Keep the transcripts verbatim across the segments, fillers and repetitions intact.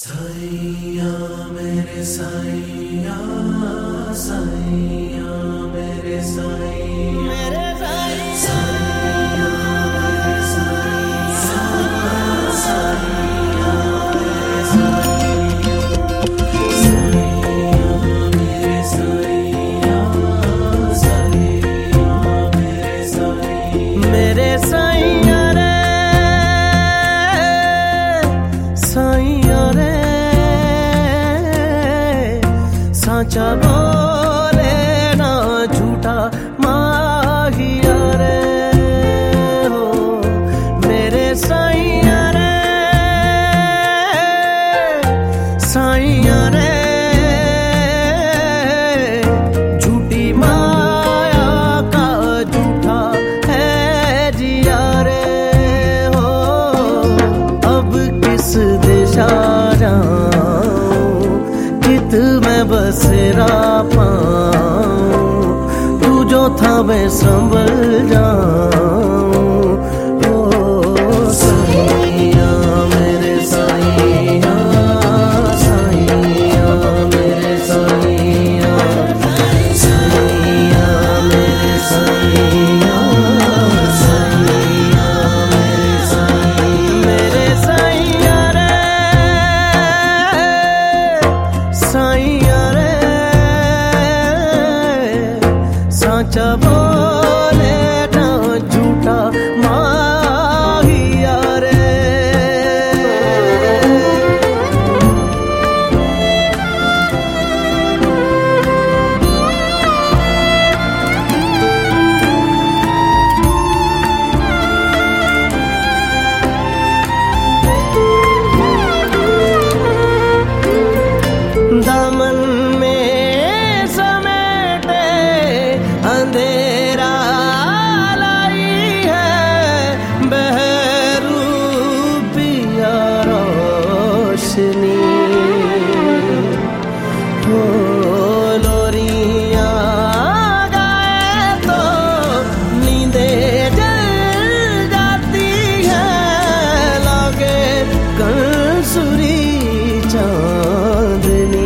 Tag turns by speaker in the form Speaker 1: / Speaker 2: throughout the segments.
Speaker 1: साईया मेरे साईया, साईया मेरे साईया, मेरे साईया मेरे साईया, साईया मेरे साईया, साईया मेरे साईया, साईया मेरे साईया, मेरे साईया रे साईया रे साचा बोले ना झूठा माहिया रे हो मेरे साईया रे साईया रे झूठी माया का झूठा है जिया रे हो अब किस दिशा जाऊं कित मैं बसेरा पाऊं तू जो था मैं संभल जाऊं ओ साईया मेरे साईया, साईया मेरे साईया, साईया मेरे साईया, साईया मेरे साईया, मेरे साईया रे साईया रे साचा बोले ना झूठा माहिया रे। दामन में समेटे अंधेरा लाई है बहरूपिया रोशनी हो लोरियां गाए तो नींदे जल जाती है लागे कंसुरी चांदनी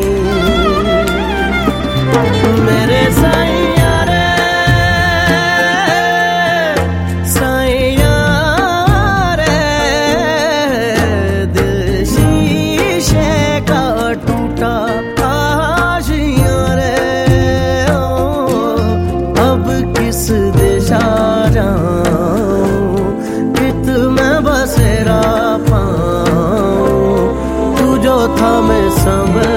Speaker 1: मेरे साईया रे साईया रे दिल शीशे का टूटा आशिया रे ओ अब किस दिशा जाऊं कित मैं बसेरा पाऊं तू जो था मैं संभल